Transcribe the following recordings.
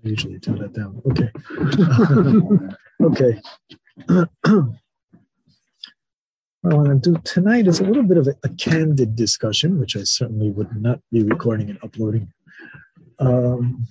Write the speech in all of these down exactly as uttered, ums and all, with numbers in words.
I usually turn that down. Okay. Okay. What I want to do tonight is a little bit of a, a candid discussion, which I certainly would not be recording and uploading. Um,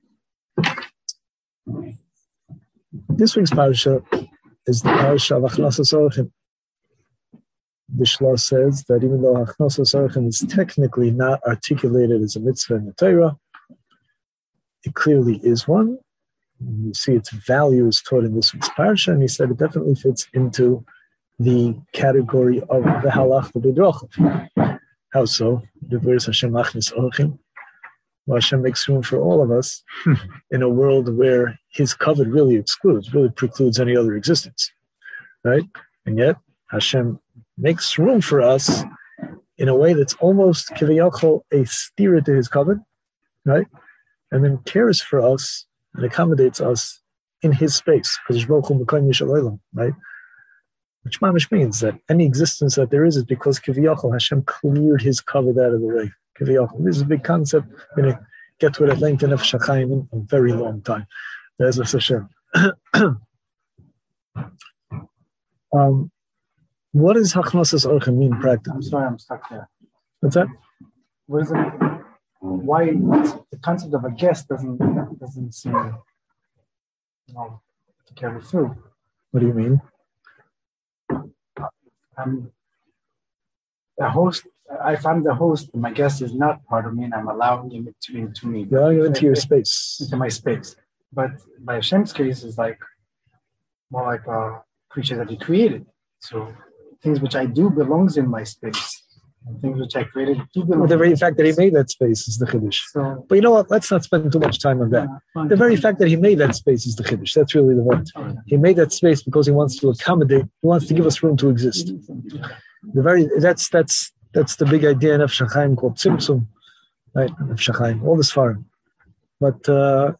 this week's parasha is the parasha of Achnasas Orchim. The Shlosh says that even though Achnasas Orchim is technically not articulated as a mitzvah in the Torah, it clearly is one. You see its value is taught in this week's parasha, and he said it definitely fits into the category of the halach b'drachav. How so? The words Hashem achnis orchim. Well, Hashem makes room for all of us in a world where His covet really excludes, really precludes any other existence, right? And yet Hashem makes room for us in a way that's almost kiviyachol a steer to His covet, right? And then cares for us and accommodates us in His space, right? Which mamish means that any existence that there is is because kiviyachol Hashem cleared His covet out of the way. Kiviyachol. This is a big concept. We're going to get to it at length in Nefesh HaChaim in a very long time. There's a Hashem. um, what does Achnasas Orchim mean in practice? I'm sorry, I'm stuck there. What's that? What is it? Why the concept of a guest doesn't doesn't seem, you know, to carry through? What do you mean? I'm the host. If I'm the host, my guest is not part of me, and I'm allowing him to, into me. You're allowing him into your space. Into my space. But by Hashem's case, it's like more like a creature that He created. So things which I do belongs in my space. And things which I created do belong. Well, the very fact that He made that space is the chiddush. So, but you know what? Let's not spend too much time on that. Yeah, the very fact that He made that space is the chiddush. That's really the word. Okay. He made that space because He wants to accommodate. He wants to give us room to exist. The very that's that's that's the big idea in Nefesh HaChaim called Tzimtzum, right? Nefesh HaChaim, all this far. But uh,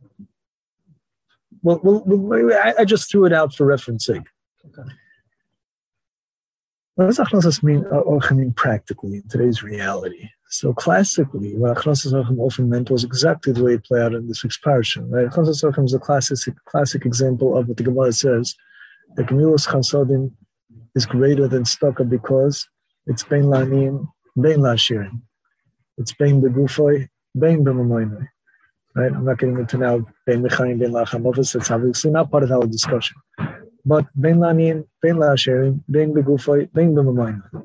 well, well, well, I, I just threw it out for reference sake. Okay. What does Achnasas mean, Orchim mean practically in today's reality? So classically, what Achnasas Orchim often meant was exactly the way it played out in this week's parasha. Right? Achnasas Orchim is a classic, classic example of what the Gemara says, that Gemilas Chasadim is greater than Staka because it's Bein La'aniyim, Bein La'ashirim. It's Bein Begufoi, Bein B'mamoinoi. Right? I'm not getting into now Bein Mechayim, Bein La'achamofis. That's obviously not part of our discussion. But Bein La'aniyim, Bein La'ashirim, Bein Begufoi, Bein B'mamoinoi.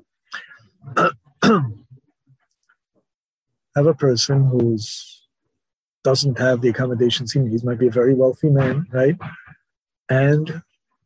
Have a person who doesn't have the accommodations he needs, might be a very wealthy man, right? And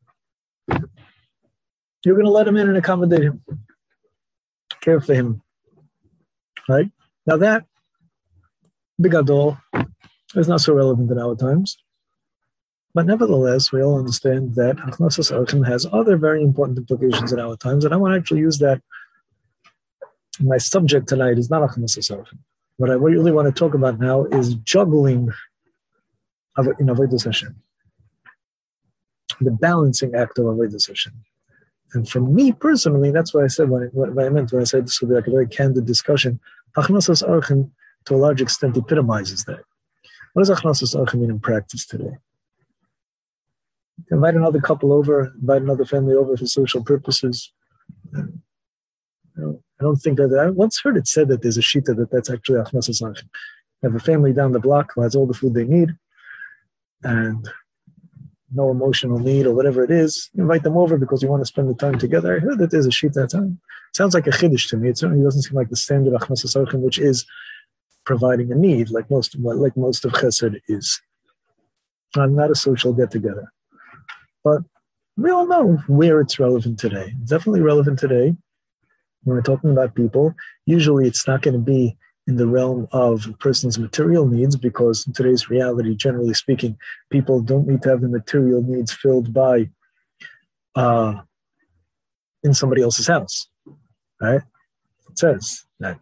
you're going to let him in and accommodate him, care for him, right? Now that, bigadol, is not so relevant in our times. But nevertheless, we all understand that Achnasas Orchim has other very important implications in our times, and I want to actually use that. My subject tonight is not Achnasas Orchim. What I really want to talk about now is juggling in Avodas Hashem, the balancing act of Avodas Hashem. And for me personally, that's what I said when I, what I meant when I said this would be like a very candid discussion. Achnasas Orchim, to a large extent, epitomizes that. What does Achnasas Orchim mean in practice today? Invite another couple over, invite another family over for social purposes. You know, I don't think that, I once heard it said that there's a shita that that's actually Achnasas Orchim. You have a family down the block who has all the food they need and no emotional need or whatever it is. You invite them over because you want to spend the time together. I heard that there's a shita. It sounds like a chiddush to me. It certainly doesn't seem like the standard Achnasas Orchim, which is providing a need, like most of like most of Chesed is. I'm not a social get-together. But we all know where it's relevant today. It's definitely relevant today when we're talking about people. Usually it's not going to be in the realm of a person's material needs because in today's reality, generally speaking, people don't need to have the material needs filled by uh, in somebody else's house. Right? It says that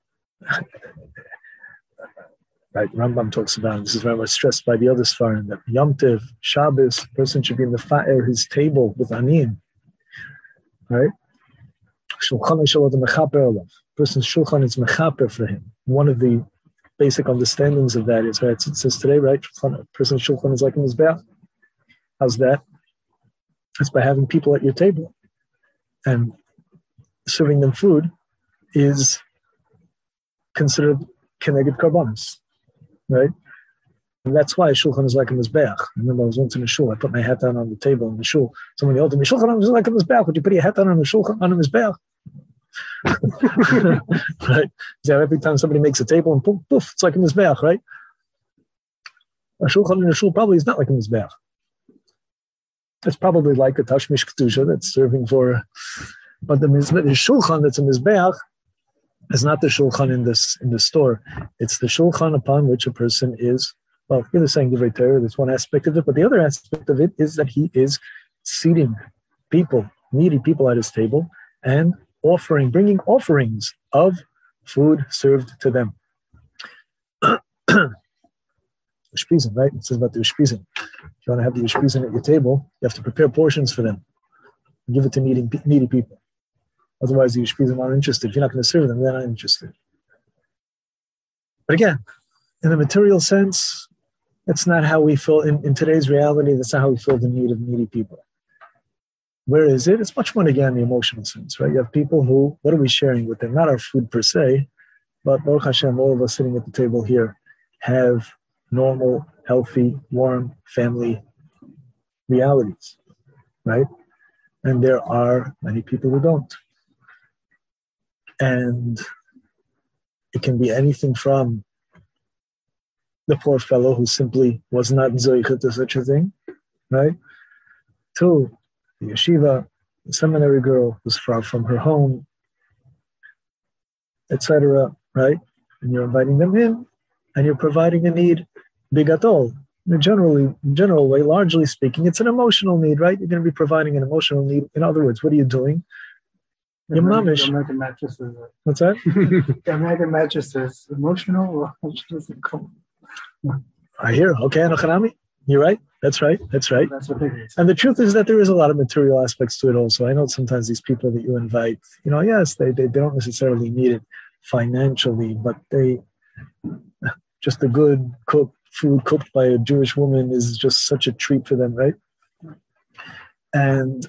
right, Rambam talks about, this is very much stressed by the other Sfarim, that Yom Tov, Shabbos, a person should be in the fa'er, his table with aniyim, right? Shulchan Shalot mechaper olav. Person's shulchan is mechaper for him. One of the basic understandings of that is, right? It says today, right? A person's shulchan is like a mizbeach. How's that? It's by having people at your table and serving them food is considered keneged karbanos, right? And that's why shulchan is like a mizbeach. I remember I was once in a shul. I put my hat down on the table in the shul. Someone yelled at me, "Shulchan is like a mizbeach. Would you put your hat down on the shulchan on a mizbeach?" Right? So every time somebody makes a table and poof, poof, it's like a mizbeach, right? A shulchan in a shul probably is not like a mizbeach. It's probably like a tashmish kedusha that's serving for, but the, the shulchan that's a mizbeach is not the shulchan in this in the store. It's the shulchan upon which a person is. Well, you're saying divrei Torah. There's one aspect of it, but the other aspect of it is that he is seating people, needy people at his table, and offering, bringing offerings of food served to them. Ushpizin, right? It says about the ushpizin. If you want to have the ushpizin at your table, you have to prepare portions for them and give it to needy, needy people. Otherwise, the ushpizin aren't interested. If you're not going to serve them, they're not interested. But again, in the material sense, that's not how we feel in, in today's reality. That's not how we feel the need of needy people. Where is it? It's much more, again, the emotional sense, right? You have people who, what are we sharing with them? Not our food per se, but Baruch Hashem, all of us sitting at the table here have normal, healthy, warm family realities, right? And there are many people who don't. And it can be anything from the poor fellow who simply was not zoichet to such a thing, right? To the yeshiva, the seminary girl who's far from her home, et cetera, right? And you're inviting them in, and you're providing a need, bigatol. Generally, general way, largely speaking, it's an emotional need, right? You're going to be providing an emotional need. In other words, what are you doing? Your mamish. American mattresses. What's that? American mattresses. Emotional or just I hear. Okay, Anochanami. You're right. That's right. That's right. That's what it is. And the truth is that there is a lot of material aspects to it also. I know sometimes these people that you invite, you know, yes, they, they, they don't necessarily need it financially, but they, just a good cooked food cooked by a Jewish woman is just such a treat for them, right? And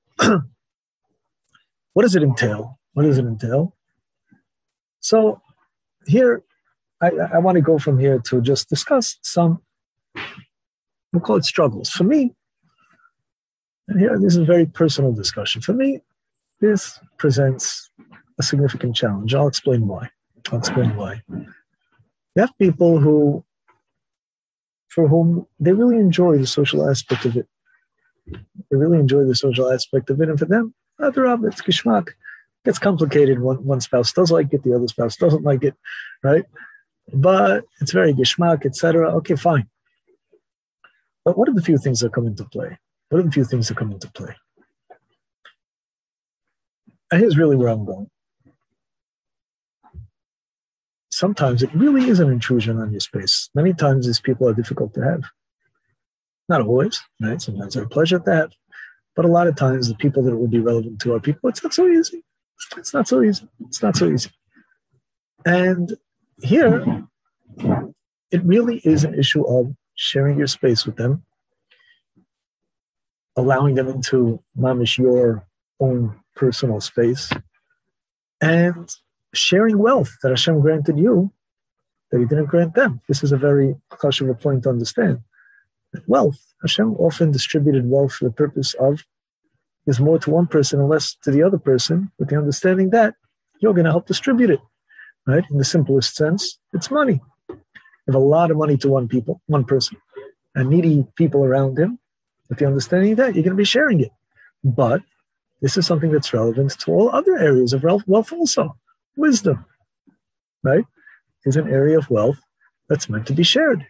what does it entail? What does it entail? So here, I, I want to go from here to just discuss some, we'll call it struggles. For me, and here, this is a very personal discussion. For me, this presents a significant challenge. I'll explain why. I'll explain why. You have people who, for whom they really enjoy the social aspect of it. They really enjoy the social aspect of it. And for them, it's geschmack. It gets complicated. One, one spouse does like it, the other spouse doesn't like it, right? But it's very geschmack, et cetera. Okay, fine. But what are the few things that come into play? What are the few things that come into play? And here's really where I'm going. Sometimes it really is an intrusion on your space. Many times these people are difficult to have. Not always, right? Sometimes they're a pleasure to have. But a lot of times the people that will be relevant to our people, it's not so easy. It's not so easy. It's not so easy. And here, it really is an issue of sharing your space with them, allowing them into mamish, your own personal space, and sharing wealth that Hashem granted you that He didn't grant them. This is a very chashuv point to understand. Wealth, Hashem often distributed wealth for the purpose of there's more to one person and less to the other person, with the understanding that you're going to help distribute it, right? In the simplest sense, it's money. You have a lot of money to one people, one person, and needy people around him, with the understanding that you're going to be sharing it. But this is something that's relevant to all other areas of wealth also. Wisdom, right, is an area of wealth that's meant to be shared.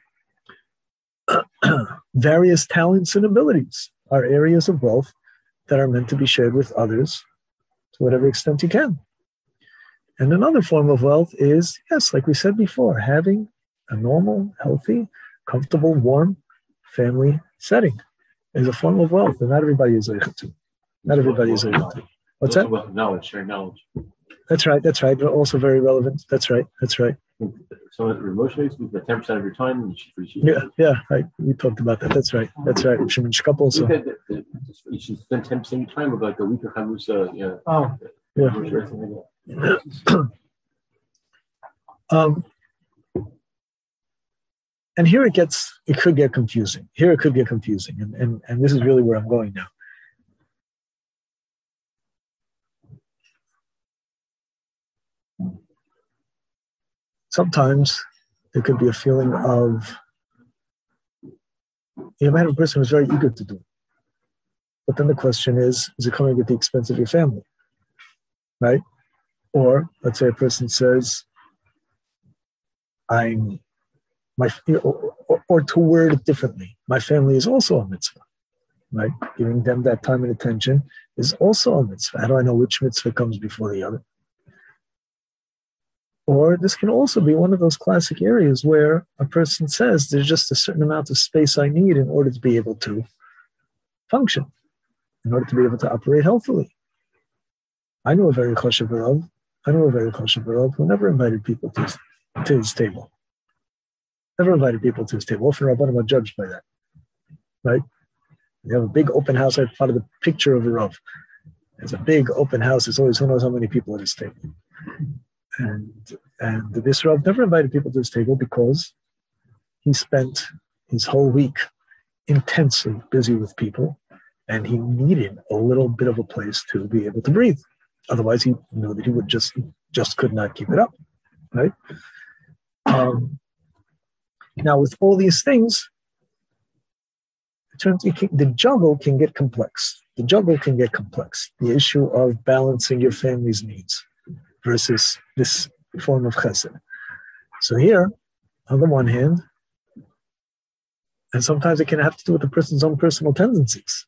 Various talents and abilities are areas of wealth that are meant to be shared with others to whatever extent you can. And another form of wealth is, yes, like we said before, having a normal, healthy, comfortable, warm family setting is a form of wealth, and not everybody is able to. Not everybody is able to. What's that? Knowledge, share knowledge. That's right, that's right. But also very relevant. That's right, that's right. So emotionally speaking, the ten percent of your time, you should appreciate. Yeah, yeah, right. We talked about that. That's right. That's right. Shimon Shkap also. You should spend ten percent of your time with like a week of Hamusa, you know. Oh, yeah. um, and here it gets, it could get confusing. Here it could get confusing, and and and this is really where I'm going now. Sometimes there could be a feeling of, you might have a person who's very eager to do it. But then the question is, is it coming at the expense of your family? Right? Or let's say a person says, I'm, my, or, or, or to word it differently, my family is also a mitzvah. Right? Giving them that time and attention is also a mitzvah. How do I know which mitzvah comes before the other? Or this can also be one of those classic areas where a person says, there's just a certain amount of space I need in order to be able to function, in order to be able to operate healthily. I know a very chashuv Rav, I know a very chashuv Rav who never invited people to his, to his table. Never invited people to his table. Often Rabbanim are judged by that, right? You have a big open house, I'm part of the picture of a Rav. There's a big open house, there's always who knows how many people at his table. And and this Rav never invited people to his table because he spent his whole week intensely busy with people, and he needed a little bit of a place to be able to breathe. Otherwise, he knew that he would just just could not keep it up, right? Um, now, with all these things, it turns it can, the juggle can get complex. The juggle can get complex. The issue of balancing your family's needs versus this form of chesed. So here, on the one hand, and sometimes it can have to do with the person's own personal tendencies.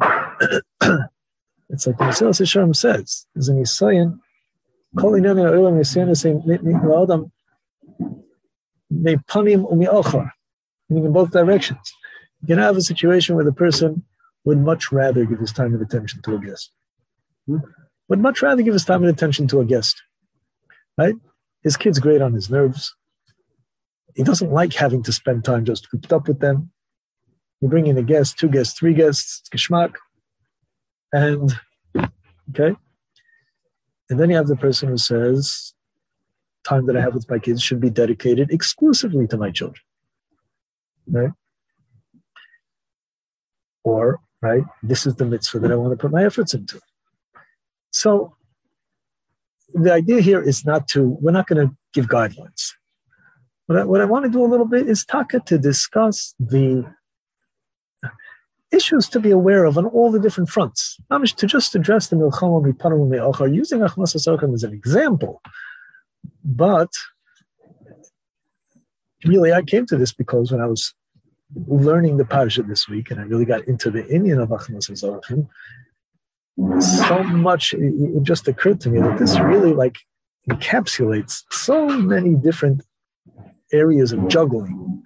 It's like the Mesilas Yesharim says, there's an Yisayan, Kol inyan ha'olam Yisayan saying, La'adam me'panim u'mi'achar, meaning in both directions. You can have a situation where the person would much rather give his time and attention to a guest. Hmm? Would much rather give his time and attention to a guest, right? His kid's great on his nerves. He doesn't like having to spend time just cooped up with them. You bring in a guest, two guests, three guests, it's geschmack. And, okay? And then you have the person who says, time that I have with my kids should be dedicated exclusively to my children, right? Or, right, this is the mitzvah that I want to put my efforts into. So the idea here is not to, we're not going to give guidelines. What I, what I want to do a little bit is taka to discuss the issues to be aware of on all the different fronts. To just address the milchama mipanim me'achar, using Achmasas Orchim as an example. But really, I came to this because when I was learning the parasha this week, and I really got into the inyan of Achmasas Orchim, so much, it, it just occurred to me that this really like encapsulates so many different areas of juggling.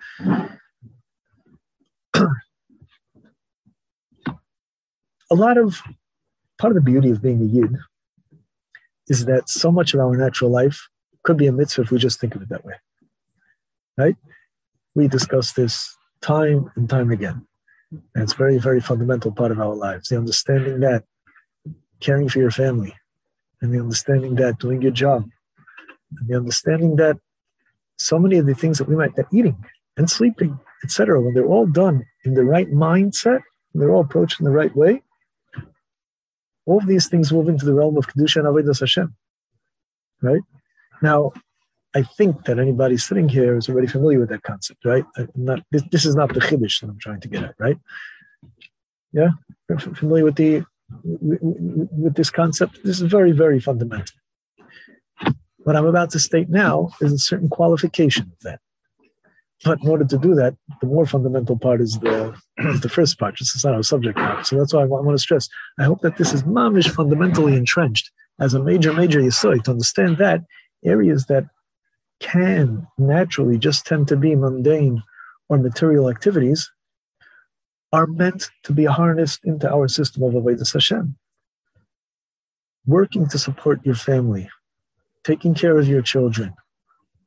A lot of, part of the beauty of being a Yid is that so much of our natural life could be a mitzvah if we just think of it that way, right? We discuss this time and time again. And it's a very, very fundamental part of our lives. The understanding that caring for your family, and the understanding that doing your job, and the understanding that so many of the things that we might, that eating and sleeping, et cetera, when they're all done in the right mindset, and they're all approached in the right way, all of these things move into the realm of Kedusha and Avodas Hashem, right? Now, I think that anybody sitting here is already familiar with that concept, right? I'm not, this, this is not the Chiddush that I'm trying to get at, right? Yeah? Familiar with the with this concept? This is very, very fundamental. What I'm about to state now is a certain qualification of that. But in order to do that, the more fundamental part is the is the first part. This is not our subject matter. So that's why I want, I want to stress. I hope that this is mamish fundamentally entrenched as a major, major yesod to understand that areas that can naturally just tend to be mundane or material activities are meant to be harnessed into our system of Avodas Hashem. Working to support your family, taking care of your children,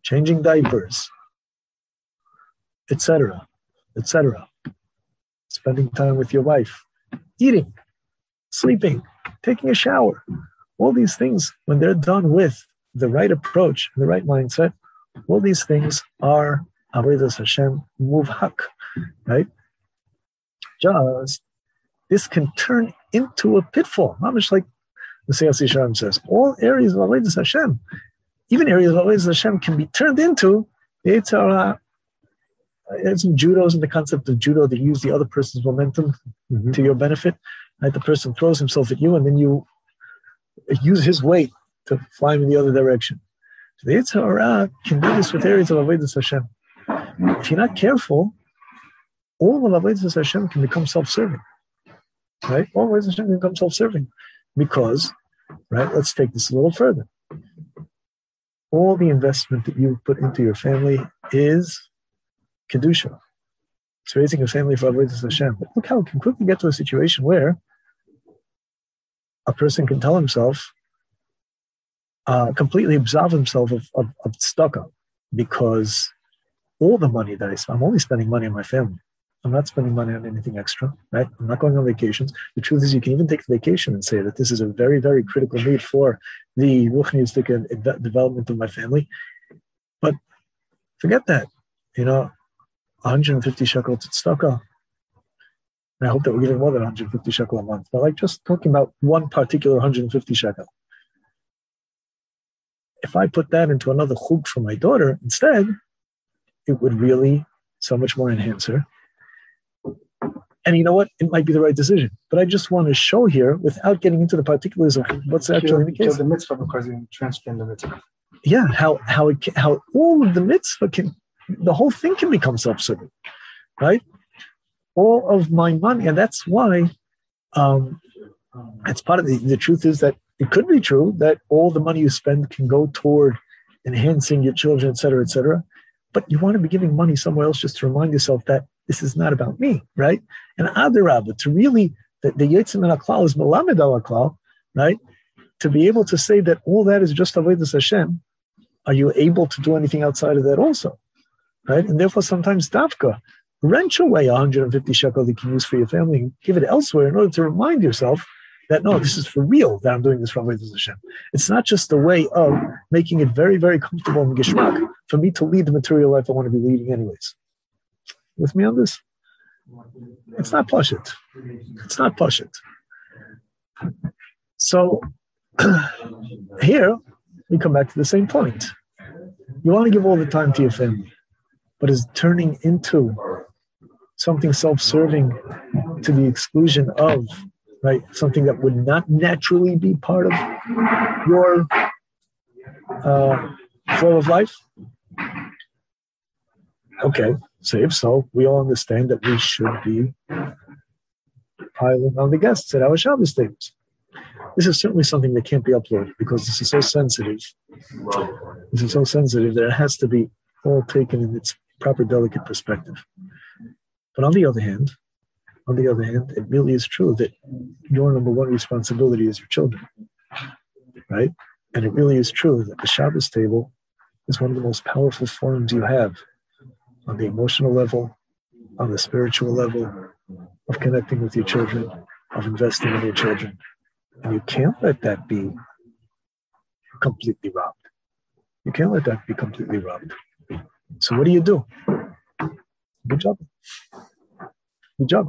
changing diapers, et cetera, et cetera. Spending time with your wife, eating, sleeping, taking a shower. All these things, when they're done with the right approach and the right mindset, all these things are Avodas Hashem muvhak, right? Just this can turn into a pitfall. Not much like the Seyas Yisharim says. All areas of Avodas Hashem, even areas of Avodas Hashem, can be turned into the Yetzer Hara. It's in judo, in the concept of judo, they use the other person's momentum mm-hmm. to your benefit. Right? The person throws himself at you, and then you use his weight to fly him in the other direction. So the Yetzer Hara can do this with areas of Avodas Hashem. If you're not careful, all of Avodas Hashem can become self-serving. Right? All Avodas Hashem can become self-serving. Because, right, let's take this a little further. All the investment that you put into your family is Kedusha. It's raising a family for Avodas Hashem. But look how it can quickly get to a situation where a person can tell himself, uh, completely absolve himself of, of, of tzedakah, because all the money that I spend, I'm only spending money on my family. I'm not spending money on anything extra, right? I'm not going on vacations. The truth is, you can even take the vacation and say that this is a very, very critical need for the ruchnistic and development of my family. But forget that, you know, one hundred fifty shekel to tzedakah. And I hope that we're giving more than one hundred fifty shekel a month. But like just talking about one particular one hundred fifty shekel. If I put that into another chug for my daughter instead, it would really so much more enhance her. And you know what? It might be the right decision. But I just want to show here, without getting into the particulars of what's actually the case. The mitzvah because you transcend the mitzvah. Yeah, how how it can, how all of the mitzvah can, the whole thing can become self-serving, right? All of my money, and that's why um, it's part of the, the truth is that it could be true that all the money you spend can go toward enhancing your children, et cetera, et cetera. But you want to be giving money somewhere else just to remind yourself that this is not about me, right? And adarabah, to really, the, the Yetzim and Aklal is Melamed al Aklal, right? To be able to say that all that is just Avodas Hashem, are you able to do anything outside of that also, right? And therefore sometimes Davka, wrench away one hundred fifty shekel that you can use for your family and give it elsewhere in order to remind yourself that, no, this is for real that I'm doing this for Avodas Hashem. It's not just a way of making it very, very comfortable in Geshmak for me to lead the material life I want to be leading anyways. With me on this? It's not Pashut. It's not Pashut. So here we come back to the same point. You want to give all the time to your family, but is turning into something self-serving to the exclusion of, right, something that would not naturally be part of your uh, flow of life? Okay, so if so, we all understand that we should be piling on the guests at our Shabbos tables. This is certainly something that can't be uploaded because this is so sensitive. This is so sensitive that it has to be all taken in its proper, delicate perspective. But on the other hand, on the other hand, it really is true that your number one responsibility is your children, right? And it really is true that the Shabbos table is one of the most powerful forms you have on the emotional level, on the spiritual level, of connecting with your children, of investing in your children. And you can't let that be completely robbed. You can't let that be completely robbed. So what do you do? Good job. Good job.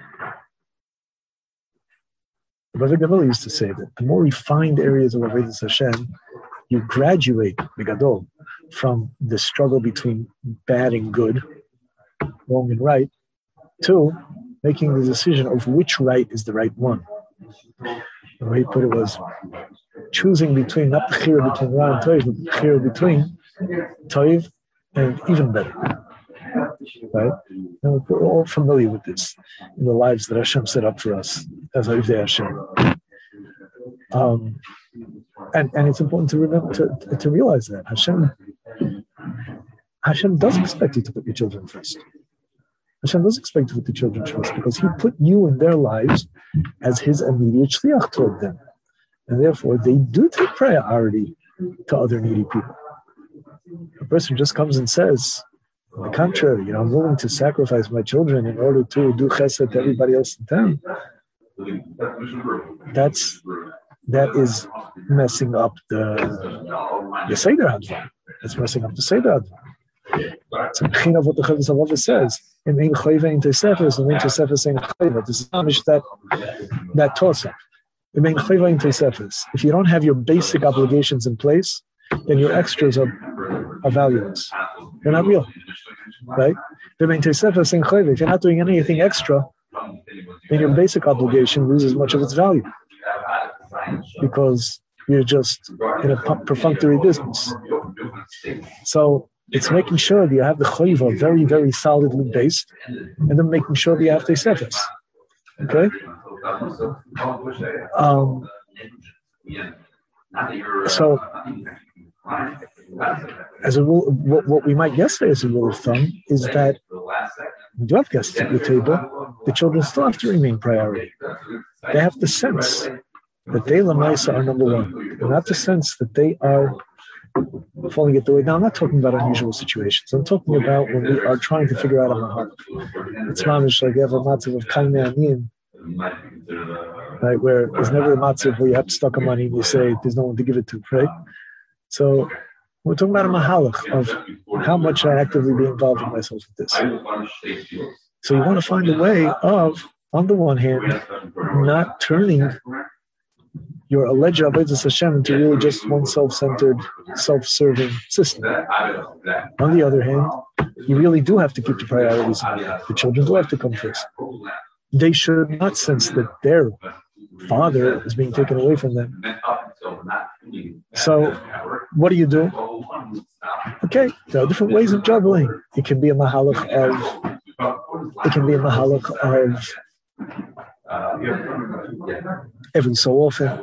Rabbi Gamliel used to say that the more refined areas of Avodas Hashem, you graduate, Bigadol, from the struggle between bad and good, wrong and right, to making the decision of which right is the right one. The way he put it was choosing between, not the chira between Ra and Toiv, but the chira between Toiv and even better. Right? And we're all familiar with this in the lives that Hashem set up for us as Avdei Hashem. Um, and, and it's important to remember to, to realize that Hashem Hashem does expect you to put your children first. Hashem does expect you to put the children first because He put you in their lives as His immediate shliach toward them. And therefore, they do take priority to other needy people. a person just comes and says, on the contrary, you know, I'm willing to sacrifice my children in order to do chesed to everybody else in town, that's that is messing up the the Seder Hadvar. It's messing up the Seder Hadvar. It's a kind of what the Chovos HaLevavos says. In ein chayva in tesefes, and ein tesefes ein chayva. This is Amish that that toss up. In ein chayva in tesefes. If you don't have your basic obligations in place, then your extras are, are valueless. They're not real, right? If you're not doing anything extra, then your basic obligation loses much of its value because you're just in a perfunctory business. So it's making sure that you have the chayva very, very solidly based, and then making sure that you have tesefes. Okay? Um, so, as a rule, what, what we might guess as a rule of thumb is that when you have guests at the table, the children still have to remain priority. They have the sense that they, Lamaisa, are number one, not the sense that they are falling at the way. Now, I'm not talking about unusual situations. I'm talking about when we are trying to figure out a mahal. It's mamish like you have a matzav of kainei aniyim, right? Where there's never a matzav where you have to stock of money and you say there's no one to give it to, right? So we're talking about a mahalach of how much I actively be involved in myself with this. So you want to find a way of, on the one hand, not turning your alleged avodas Hashem into really just one self-centered, self-serving system. On the other hand, you really do have to keep the priorities in mind. The children do have to come first. They should not sense that their father is being taken away from them. So, what do you do? Okay, there are different ways of juggling. It can be a mahalach of, it can be a mahalach of every so often.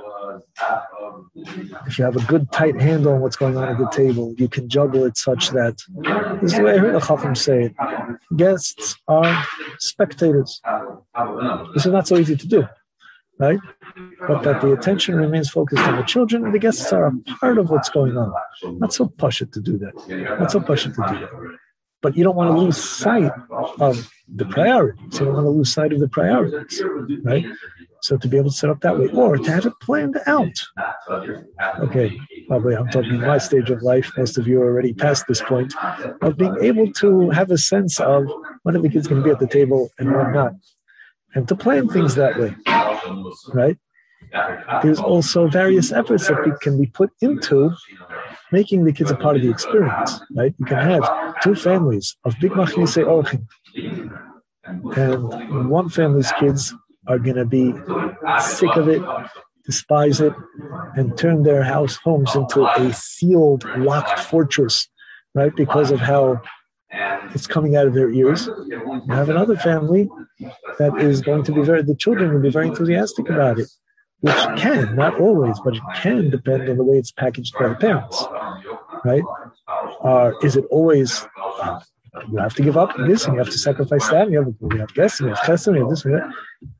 If you have a good tight handle on what's going on at the table, you can juggle it such that, this is the way I heard the Chacham say it, guests are spectators. This is not so easy to do, right? But that the attention remains focused on the children and the guests are a part of what's going on. Not so pashut to do that. Not so pashut to do that. But you don't want to lose sight of the priorities. You don't want to lose sight of the priorities, right? So to be able to set up that way, or to have it planned out. Okay, probably I'm talking my stage of life. Most of you are already past this point of being able to have a sense of when are the kids going to be at the table and when not, and to plan things that way, right? There's also various efforts that can be put into making the kids a part of the experience, right? You can have two families of big machnise orchim, and one family's kids are going to be sick of it, despise it, and turn their house homes into a sealed, locked fortress, right? Because of how it's coming out of their ears. You have another family that is going to be very, the children will be very enthusiastic about it, which can, not always, but it can depend on the way it's packaged by the parents, right? Or is it always, uh, you have to give up this and you have to sacrifice that, and you have, you have this and you have chesed, you have this and that.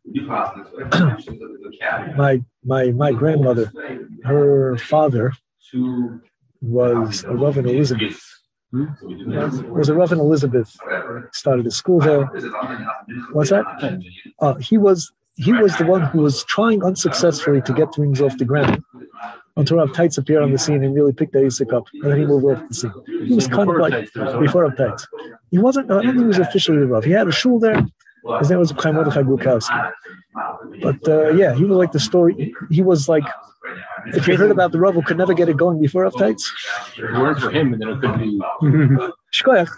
my my my grandmother, her father was a Rav in Elizabeth. Was a Rav in Elizabeth. Started a school there. What's that? Uh, he was he was the one who was trying unsuccessfully to get things off the ground until Rav Teitz appeared on the scene and really picked the Isaac up, and then he moved off the scene. He was kind of like before Rav Teitz. He wasn't. I don't think he was officially the Rav. He had a shul there. His name was Chaim Mordechai Glukowski. But uh, yeah, he was like the story. He was like, if you heard about the Rav who could never get it going before Rav Teitz. It worked for him, and then it could be. Shkoyach.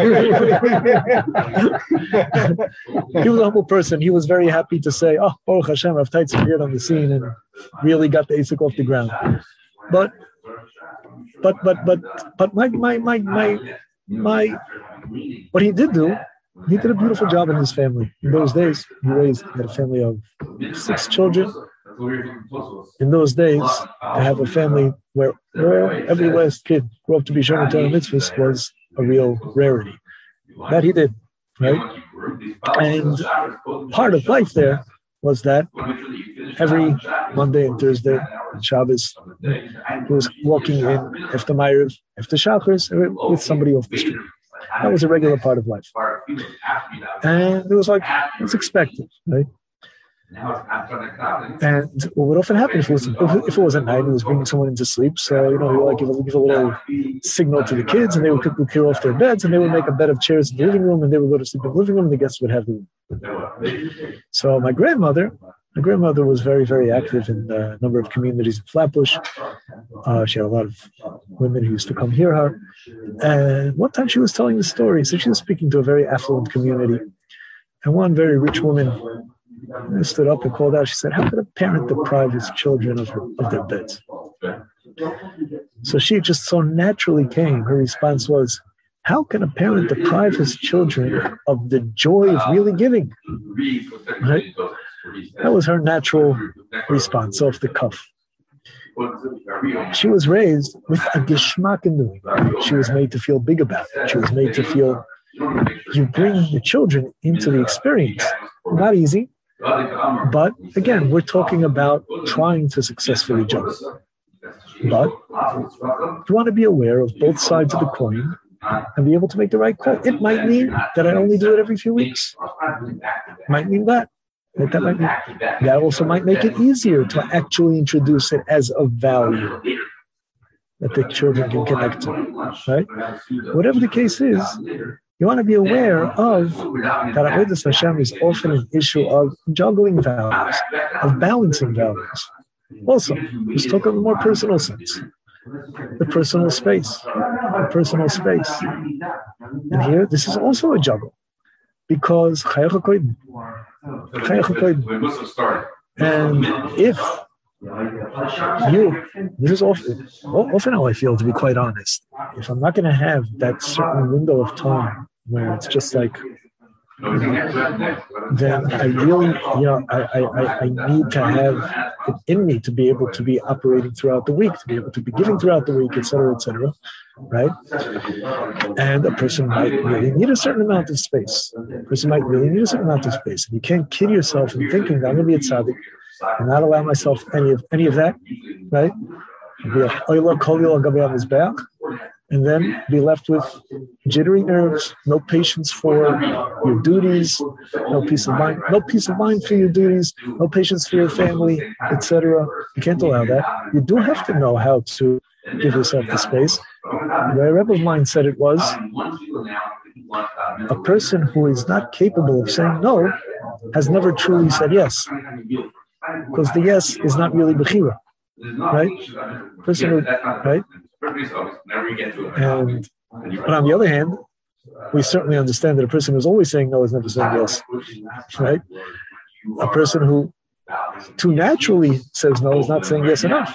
He was a humble person. He was very happy to say, "Oh, Baruch Hashem, Rav Teitz appeared on the scene and really got the Isaac off the ground." But, but, but, but, but my, my, my, my, my, what he did do. He did a beautiful job in his family. In those days, he raised he had a family of six children. In those days, to have a family where, where every last kid grew up to be Shomer Torah mitzvahs was a real rarity. That he did, right? And part of life there was that every Monday and Thursday, Shabbos, he was walking in after Ma'ariv, after Shachris, with somebody off the street. That was a regular part of life. And it was like, it was expected, right? And what would often happen if it was if it was at night, he was bringing someone into sleep. So, you know, he would like give a, give a little signal to the kids, and they would quickly clear off their beds, and they would make a bed of chairs in the living room, and they would go to sleep in the living room, and the guests would have the room. So my grandmother, my grandmother was very, very active in a number of communities in Flatbush. Uh, she had a lot of women who used to come hear her. And one time she was telling the story. So she was speaking to a very affluent community. And one very rich woman stood up and called out. She said, how could a parent deprive his children of, her, of their beds? So she just so naturally came. Her response was, how can a parent deprive his children of the joy of really giving? Right? That was her natural response off the cuff. She was raised with a geschmack in doing it. She was made to feel big about it. She was made to feel you bring the children into the experience. Not easy, but again, we're talking about trying to successfully juggle. But you want to be aware of both sides of the coin and be able to make the right call. It might mean that I only do it every few weeks. Might mean that. That, that, might be, that also might make it easier to actually introduce it as a value that the children can connect to, right? Whatever the case is, you want to be aware of that Avodas Hashem is often an issue of juggling values, of balancing values. Also, let's talk in a more personal sense. The personal space, the personal space. And here, this is also a juggle because and if you, this is often, often how I feel, to be quite honest. If I'm not going to have that certain window of time where it's just like, then I really, you know, I, I, I need to have it in me to be able to be operating throughout the week, to be able to be giving throughout the week, et cetera, et cetera, right? And a person might really need a certain amount of space. A person might really need a certain amount of space. And you can't kid yourself in thinking that I'm going to be a tzaddik and not allow myself any of any of that, right? And then be left with jittery nerves, no patience for your duties, no peace of mind, no peace of mind for your duties, no patience for your family, et cetera. You can't allow that. You do have to know how to give yourself the space. The Rebbe of mine said it was a person who is not capable of saying no has never truly said yes, because the yes is not really bechira, right? Person who, right? And but on the other hand, we certainly understand that a person who's always saying no is never saying yes, right? A person who too naturally says no is not saying yes enough.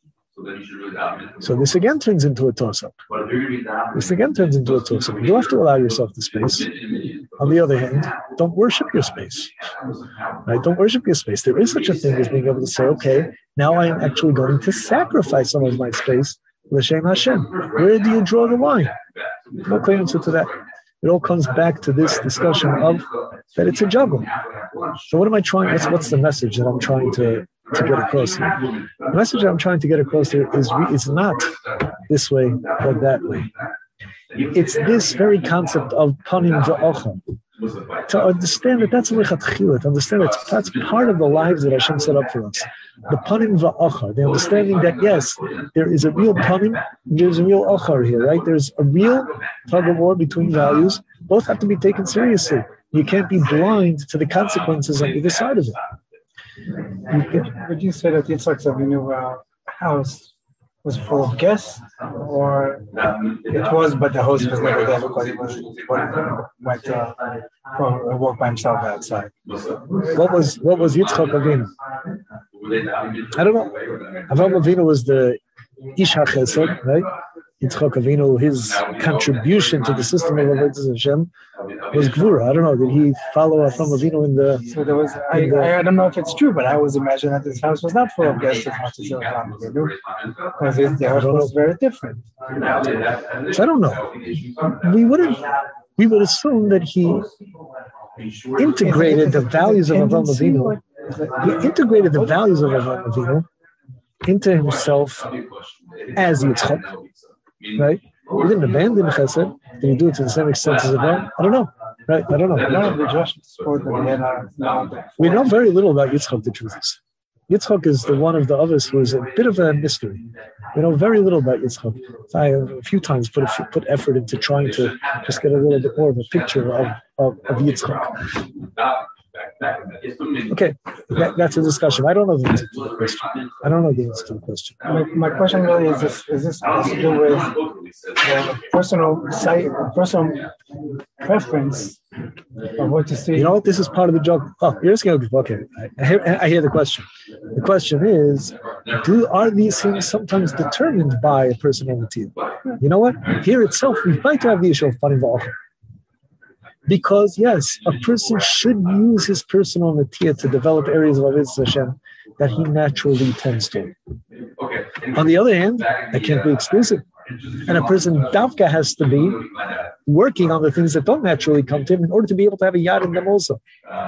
So this again turns into a toss-up. This again turns into a toss-up. You have to allow yourself the space. On the other hand, don't worship your space. Right? Don't worship your space. There is such a thing as being able to say, okay, now I am actually going to sacrifice some of my space L'Shem Hashem. Where do you draw the line? No clear answer to that. It all comes back to this discussion of that it's a juggle. So what am I trying, what's, what's the message that I'm trying to, to get across here? The message that I'm trying to get across here is it's not this way or that way. It's this very concept of panim v'ocham. To understand that that's lechatchila, to understand that that's part of the lives that Hashem set up for us. The panim va'achar, the understanding that yes, there is a real panim, there's a real achar here, right? There's a real tug of war between values. Both have to be taken seriously. You can't be blind to the consequences on either side of it. Would you say that Yitzhak Avinu uh, house was full of guests, or it was, but the host was never there because he was went uh, for a walk by himself outside? What was what was Yitzchak Avinu? I don't know. Avraham Avinu was the Ish HaChesed, right? Yitzchak Avinu, his contribution to the system of Avodas Hashem was Gvura. I don't know. Did he follow Avraham Avinu in the? So there was. I, the, I don't know if it's true, but I always imagine that this house was not full of guests as much as Avraham Avinu, because the house was very different. So I don't know. We wouldn't. We would assume that he integrated the values of Avraham Avinu He integrated the values of Avraham Avinu into himself as Yitzchak, right? He didn't abandon Chesed. Did he do it to the same extent as Avraham? I don't know, right? I don't know. We know very little about Yitzchak, the truth is. Yitzchak is the one of the others who is a bit of a mystery. We know very little about Yitzchak. I have a few times put a few, put effort into trying to just get a little bit more of a picture of, of, of Yitzchak. Okay, that, that's a discussion. I don't know the answer to the question. I don't know the answer to the question. My, my question really is this: is this has to do with uh, personal site, personal preference of what you see? You know what? This is part of the joke. Oh, you're just going to okay. I, I, hear, I hear the question. The question is: Do are these things sometimes determined by a personal motive? You know what? Here itself, we might have the issue of panim va'achim. Because, yes, a person should use his personal natia to develop areas of Avodas Hashem that he naturally tends to. On the other hand, that can't be exclusive. And a person, davka, has to be working on the things that don't naturally come to him in order to be able to have a yad in them also.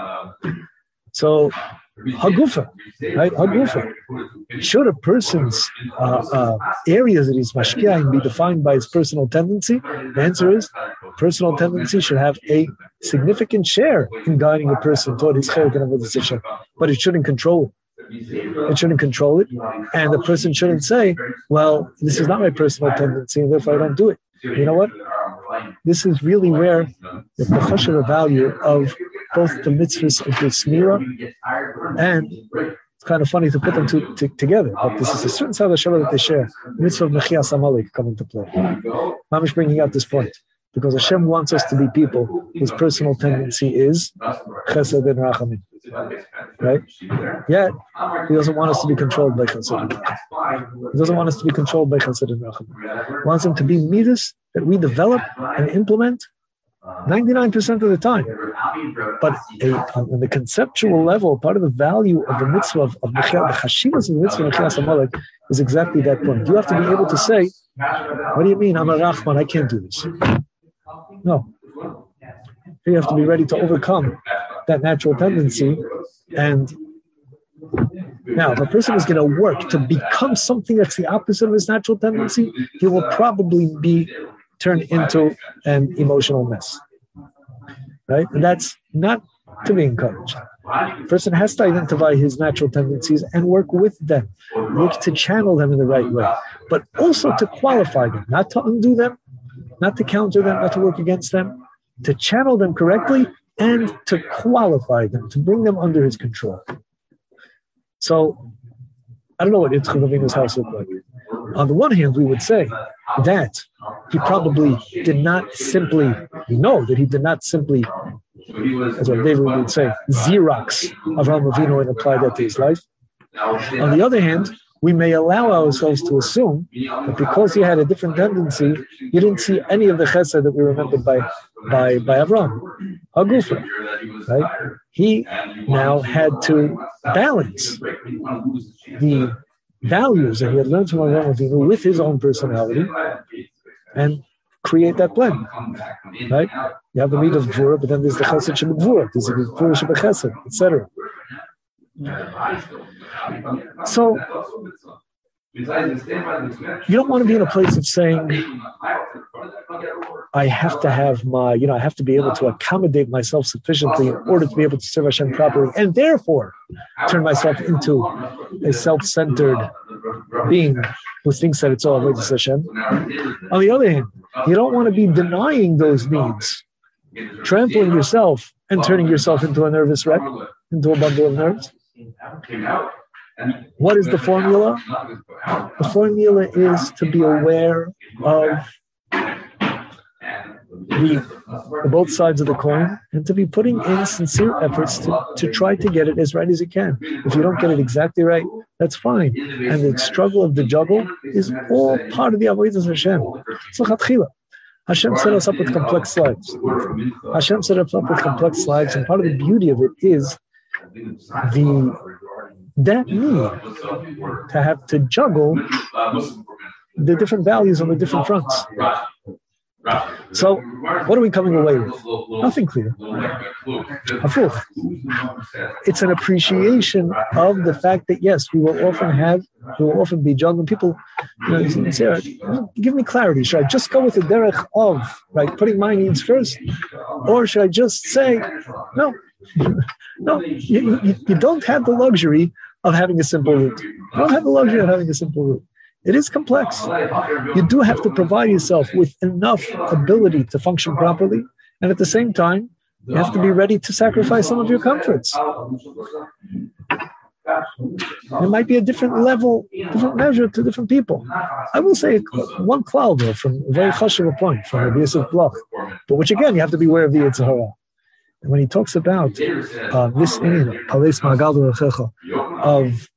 So, hagufa, right? Hagufa. Should a person's uh, uh, areas that he's mashkiah be defined by his personal tendency? The answer is, personal tendency should have a significant share in guiding a person toward his chelik and avodas Hashem, but it shouldn't control it. It shouldn't control it, and the person shouldn't say, "Well, this is not my personal tendency, and therefore I don't do it." You know what? This is really where the professional value of both the mitzvahs of the smira, and it's kind of funny to put them to, to, together, but this is a certain side of the Shabbat that they share. The mitzvah of Mechias Amalek come into play. Mamish bringing out this point. Because Hashem wants us to be people whose personal tendency is chesed and rachamim, right? Yet, He doesn't want us to be controlled by chesed and rachamim. He doesn't want us to be controlled by chesed and rachamim. He wants them to be midas that we develop and implement ninety-nine percent of the time. But a, on the conceptual level, part of the value of the mitzvah of, of the chashivas of the mitzvah of Mechias Amalek is exactly that point. You have to be able to say, what do you mean, I'm a Rachman, I can't do this. No. You have to be ready to overcome that natural tendency. And now, if a person is going to work to become something that's the opposite of his natural tendency, he will probably be turned into an emotional mess. Right? And that's not to be encouraged. A person has to identify his natural tendencies and work with them, work to channel them in the right way, but also to qualify them, not to undo them, not to counter them, not to work against them, to channel them correctly and to qualify them, to bring them under his control. So, I don't know what Yitzchak Avinu's house looked like. On the one hand, we would say that he probably did not simply, we know that he did not simply, as what David would say, Xerox Avraham Avinu and apply that to his life. On the other hand, we may allow ourselves to assume that because he had a different tendency, he didn't see any of the chesed that we remembered by by by Avraham, Hagufa, right? He now had to balance the values that he had learned from Avraham Avinu with his own personality and create that blend, right? You have the meat of Gvura, but then there's the chesed sheb'gvura, there's the Gvura sheb'chesed, et cetera. So, you don't want to be in a place of saying, I have to have my, you know, I have to be able to accommodate myself sufficiently in order to be able to serve Hashem properly, and therefore turn myself into a self-centered being who thinks that it's all Avodas Hashem. On the other hand, you don't want to be denying those needs, trampling yourself and turning yourself into a nervous wreck, into a bundle of nerves. What is the formula? The formula is to be aware of the, the both sides of the coin and to be putting in sincere efforts to, to try to get it as right as you can. If you don't get it exactly right, that's fine. And the struggle of the juggle is all part of the Avodas Hashem. It's l'chatchila. Hashem set us up with complex lives. Hashem set us up with complex lives, and part of the beauty of it is the that need to have to juggle the different values on the different fronts. So, what are we coming away with? Nothing clear. Afuch. It's an appreciation of the fact that yes, we will often have, we will often be juggling. People, you know, say, give me clarity. Should I just go with the derech of right, putting my needs first, or should I just say, no, no, you, you, you don't have the luxury of having a simple route. You don't have the luxury of having a simple route. It is complex. You do have to provide yourself with enough ability to function properly, and at the same time, you have to be ready to sacrifice some of your comforts. There might be a different level, different measure to different people. I will say one klal though, from a very chashuv point, from Rabbi Yosef Bloch, but which again, you have to be aware of the Yetzer Hara. And when he talks about uh, this in Pales Magal of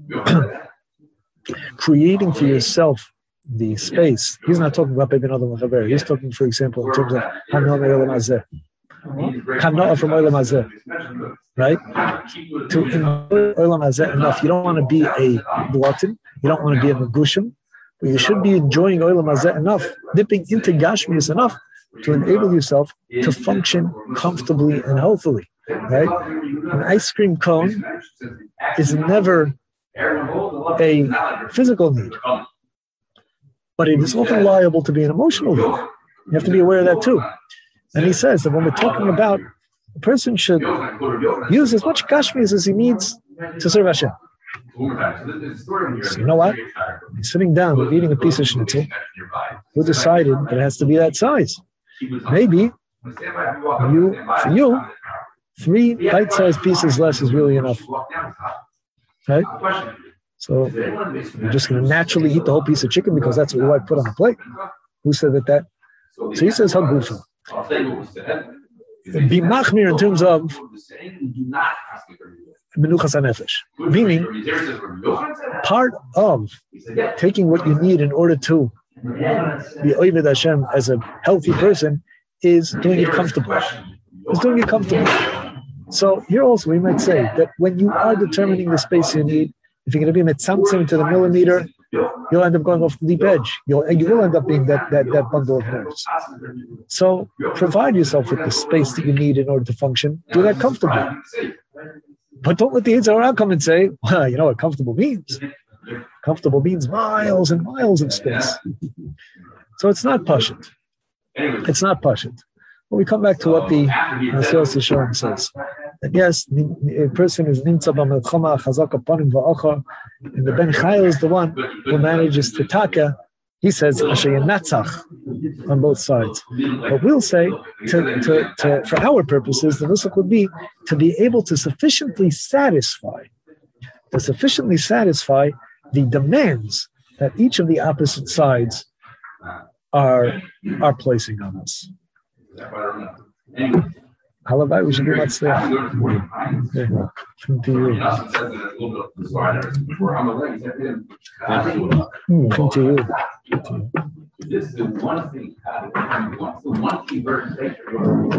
creating for yourself the space, he's not talking about maybe another one. He's talking, for example, in terms of Hanoah Olam Hazeh. Hanoah from Olam Hazeh, right? To enjoy Olam Hazeh enough. You don't want to be a glutton. You don't want to be a megushim. But you should be enjoying Olam Hazeh enough, dipping into Gashmius enough to enable yourself to function comfortably and healthily, right? An ice cream cone is never a physical need, but it is often liable to be an emotional need. You have to be aware of that too. And he says that when we're talking about a person should use as much Gashmias as he needs to serve Hashem. So you know what? He's sitting down and eating a piece of schnitzel. Who decided that it has to be that size? Maybe you, for you, three bite-sized pieces less is really enough. Right? So you're just going to naturally eat the whole piece of chicken because that's what your wife put on the plate. Who said that? That? So he says hagufa. Be machmir in terms of menuchas hanefesh, meaning part of taking what you need in order to be oived Hashem as a healthy person is doing it comfortable. Is doing it comfortable. So here also we might say that when you are determining the space you need, if you're going to be metzamtzim to the millimeter, you'll end up going off the deep edge. You'll, and you will end up being that, that, that bundle of nerves. So provide yourself with the space that you need in order to function. Do that comfortably. But don't let the Yetzer Hara come and say, well, you know what comfortable means. Comfortable means miles and miles of space. So it's not pashut. It's not pashut. When we come back to what the Nasios Yesharim says, that yes, a person is nimtza b'melchama chazak apanim va'achar, and the Ben Chayil is the one who manages to taka. He says asher yenatzach on both sides. But we'll say, to, to, to, for our purposes, the nusach would be to be able to sufficiently satisfy, to sufficiently satisfy the demands that each of the opposite sides are are placing on us. Halabai, we should be much there. Yeah. Come to you. Mm, come to you. Come to you. This is the one thing. One key verse.